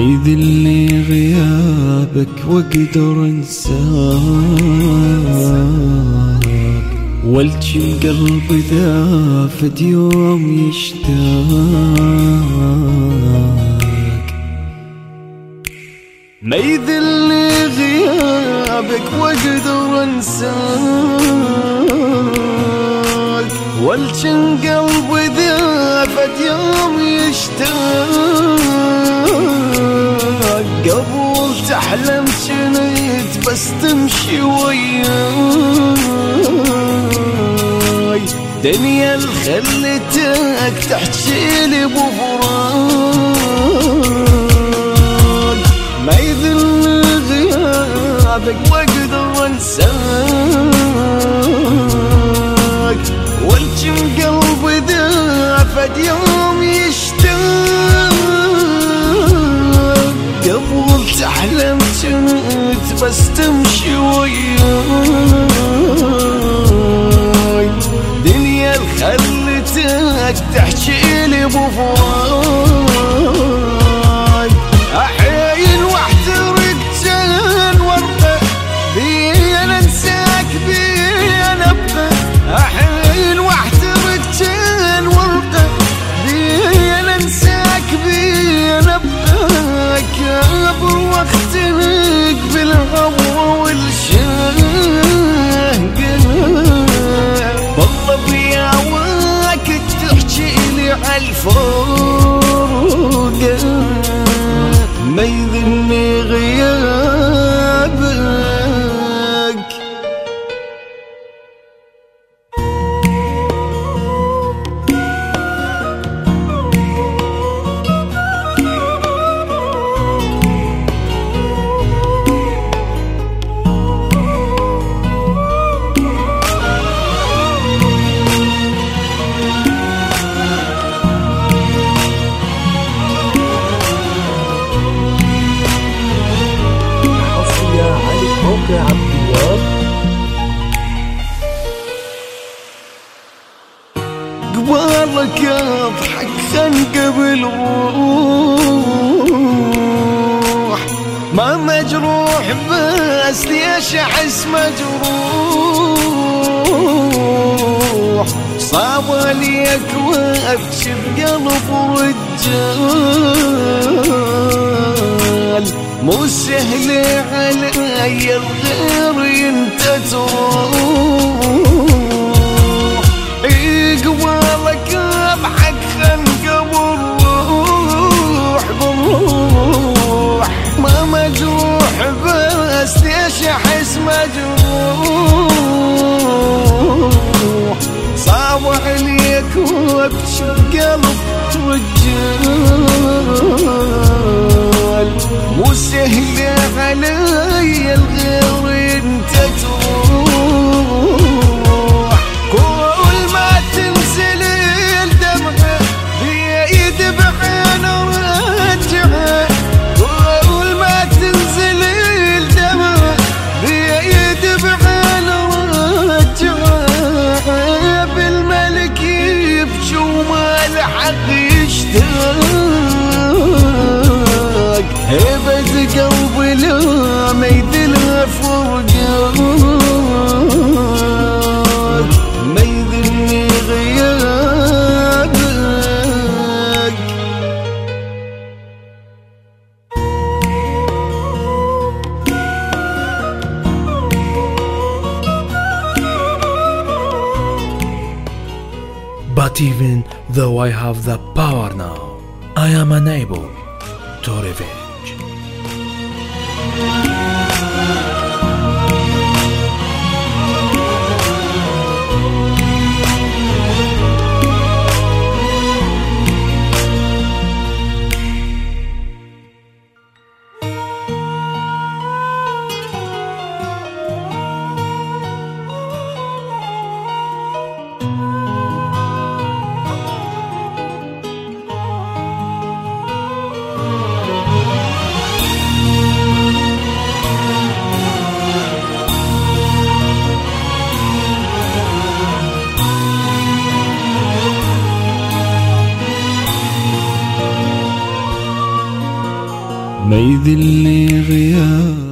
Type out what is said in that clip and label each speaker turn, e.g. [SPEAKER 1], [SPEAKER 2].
[SPEAKER 1] يذلني غيابك واقدر انساك، والجم قلبي ذافد يوم يشتاق. ما يذلني غيابك واقدر انساك، والجم قلبي ذافد يوم يشتاق. قبل تحلم جنيت بس تمشي وياي، دنيا خلتك تحكيلي بفراق. ما يذلني غيابك واقدر انساك، والجم قلبي ذافد يوم يشتاق. قبل تحلم جنيت بس تمشي وياي، دنيا خلتك تحكيلي بفراق. احيل واحترق جن ورقه بين انساك بين ابقى، احيل واحترق جن ورقه بين انساك بين ابقى. كابر واختنق بالهوى والشاق، والله بيا وقت تحكيلي عالفوق. ما يذلني غيابك. قبالك اضحك خنقه بالروح، ما مجروح بس ليش احس مجروح. صعب عليك وابكي بقلب رجال، مو سهل علي الغير انت تروح. قبالك اضحك خنقه بالروح بالروح، ما مجروح بس ليش احس مجروح. صعب عليك وابكي بقلب رجال، مو سهل علي الغير انت تروح. كل ما تنزل الدمعة بيد بعين رجعه، كل ما تنزل الدمعة بيد بعين رجعه. بالملك يبكي وما الحق يشتاق، هبة قلبي لا ما يذلها فرقاك. ما يذلني غيابك.
[SPEAKER 2] But even though I have the power now, I am unable to revenge.
[SPEAKER 1] ما يذلني غيابك.